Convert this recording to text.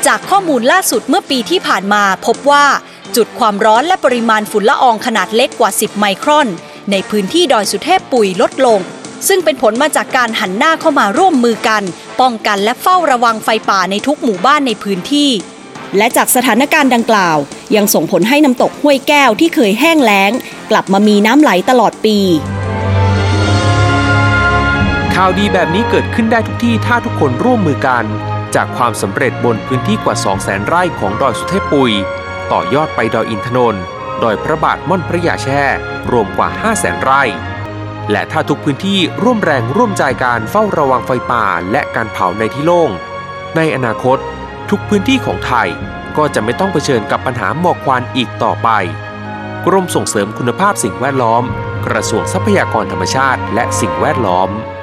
จากข้อมูลล่าสุดเมื่อปีที่ผ่านมาพบว่าจุดความร้อนและปริมาณฝุ่นละอองขนาดเล็กกว่า10ไมครอนในพื้นที่ดอยสุเทพปุยลดลงซึ่งเป็นผลมาจากการหันหน้าเข้ามาร่วมมือกันป้องกันและเฝ้าระวังไฟป่าในทุกหมู่บ้านในพื้นที่และจากสถานการณ์ดังกล่าวยังส่งผลให้น้ำตกห้วยแก้วที่เคยแห้งแล้งกลับมามีน้ำไหลตลอดปีข่าวดีแบบนี้เกิดขึ้นได้ทุกที่ถ้าทุกคนร่วมมือกันจากความสำเร็จบนพื้นที่กว่า 200,000 ไร่ของดอยสุเทพปุยต่อยอดไปดอยอินทนนท์ดอยพระบาทม่อนพระยาแช่รวมกว่า 500,000 ไร่และถ้าทุกพื้นที่ร่วมแรงร่วมใจการเฝ้าระวังไฟป่าและการเผาในที่โล่งในอนาคตทุกพื้นที่ของไทยก็จะไม่ต้องเผชิญกับปัญหาหมอกควันอีกต่อไปกรมส่งเสริมคุณภาพสิ่งแวดล้อมกระทรวงทรัพยากรธรรมชาติและสิ่งแวดล้อม